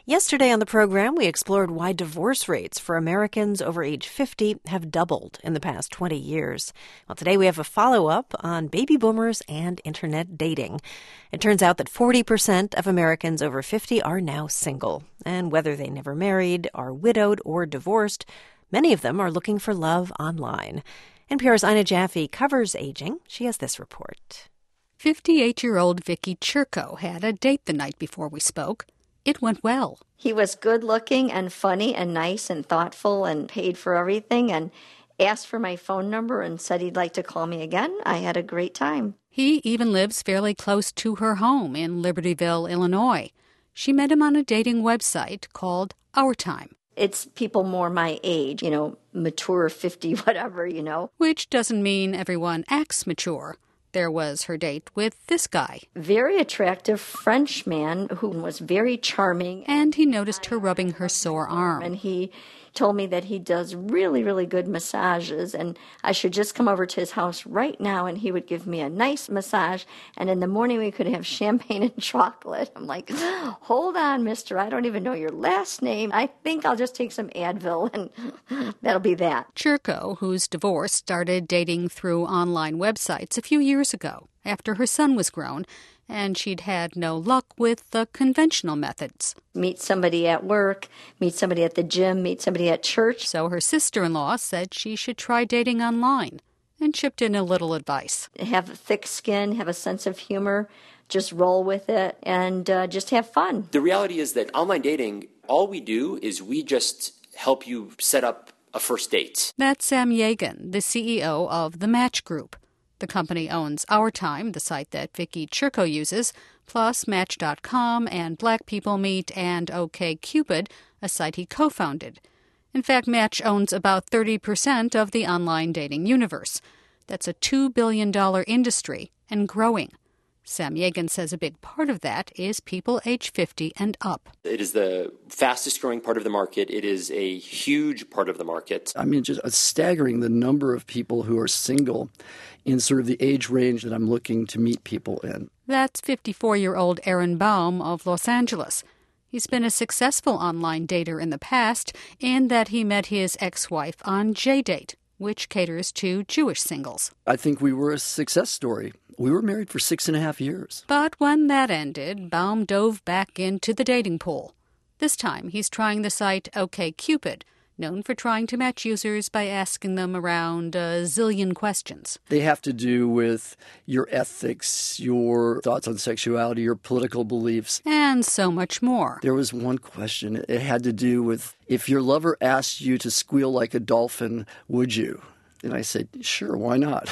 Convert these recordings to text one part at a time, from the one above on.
Yesterday on the program, we explored why divorce rates for Americans over age 50 have doubled in the past 20 years. Well, today we have a follow-up on baby boomers and internet dating. It turns out that 40% of Americans over 50 are now single. And whether they never married, are widowed, or divorced, many of them are looking for love online. NPR's Ina Jaffe covers aging. She has this report. 58-year-old Vicky Churko had a date the night before we spoke. It went well. He was good-looking and funny and nice and thoughtful and paid for everything and asked for my phone number and said he'd like to call me again. I had a great time. He even lives fairly close to her home in Libertyville, Illinois. She met him on a dating website called Our Time. It's people more my age, mature, 50, whatever, Which doesn't mean everyone acts mature. There was her date with this guy. Very attractive French man who was very charming. And he noticed her rubbing her sore arm. And he told me that he does really, really good massages and I should just come over to his house right now and he would give me a nice massage and in the morning we could have champagne and chocolate. I'm like, hold on, mister, I don't even know your last name. I think I'll just take some Advil and that'll be that. Churko, who's divorced, started dating through online websites a few years ago after her son was grown and she'd had no luck with the conventional methods. Meet somebody at work, meet somebody at the gym, meet somebody at church. So her sister-in-law said she should try dating online and chipped in a little advice. Have thick skin, have a sense of humor, just roll with it, and just have fun. The reality is that online dating, all we do is we just help you set up a first date. That's Sam Yegan, the CEO of The Match Group. The company owns Our Time, the site that Vicky Churko uses, plus Match.com and Black People Meet and OkCupid, a site he co-founded. In fact, Match owns about 30% of the online dating universe. That's a $2 billion industry and growing. Sam Yegan says a big part of that is people age 50 and up. It is the fastest growing part of the market. It is a huge part of the market. I mean, just staggering the number of people who are single in sort of the age range that I'm looking to meet people in. That's 54-year-old Aaron Baum of Los Angeles. He's been a successful online dater in the past in that he met his ex-wife on JDate, which caters to Jewish singles. I think we were a success story. We were married for 6.5 years. But when that ended, Baum dove back into the dating pool. This time, he's trying the site OkCupid, known for trying to match users by asking them around a zillion questions. They have to do with your ethics, your thoughts on sexuality, your political beliefs. And so much more. There was one question. It had to do with, if your lover asked you to squeal like a dolphin, would you? And I said, sure, why not?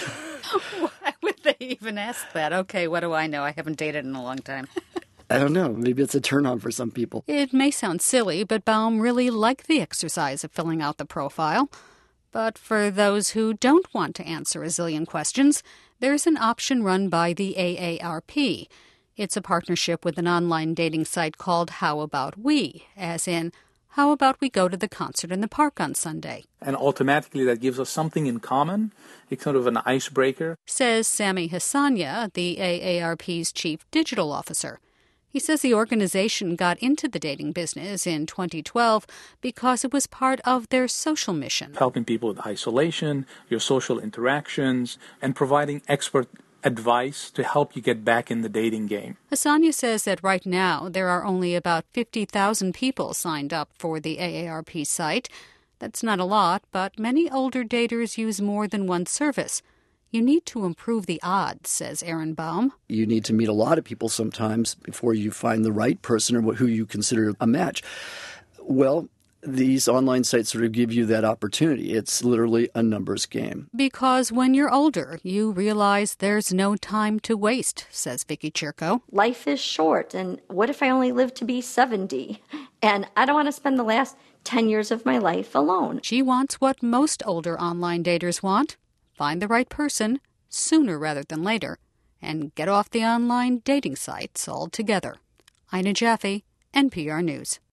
Why would they even ask that? Okay, what do I know? I haven't dated in a long time. I don't know. Maybe it's a turn-on for some people. It may sound silly, but Baum really liked the exercise of filling out the profile. But for those who don't want to answer a zillion questions, there's an option run by the AARP. It's a partnership with an online dating site called How About We, as in, how about we go to the concert in the park on Sunday? And automatically that gives us something in common. It's sort of an icebreaker. Says Sami Hassania, the AARP's chief digital officer. He says the organization got into the dating business in 2012 because it was part of their social mission. Helping people with isolation, your social interactions, and providing expert advice to help you get back in the dating game. Hassania says that right now there are only about 50,000 people signed up for the AARP site. That's not a lot, but many older daters use more than one service. You need to improve the odds, says Aaron Baum. You need to meet a lot of people sometimes before you find the right person or who you consider a match. Well, these online sites sort of give you that opportunity. It's literally a numbers game. Because when you're older, you realize there's no time to waste, says Vicky Churko. Life is short, and what if I only live to be 70? And I don't want to spend the last 10 years of my life alone. She wants what most older online daters want. Find the right person sooner rather than later, and get off the online dating sites altogether. Ina Jaffe, NPR News.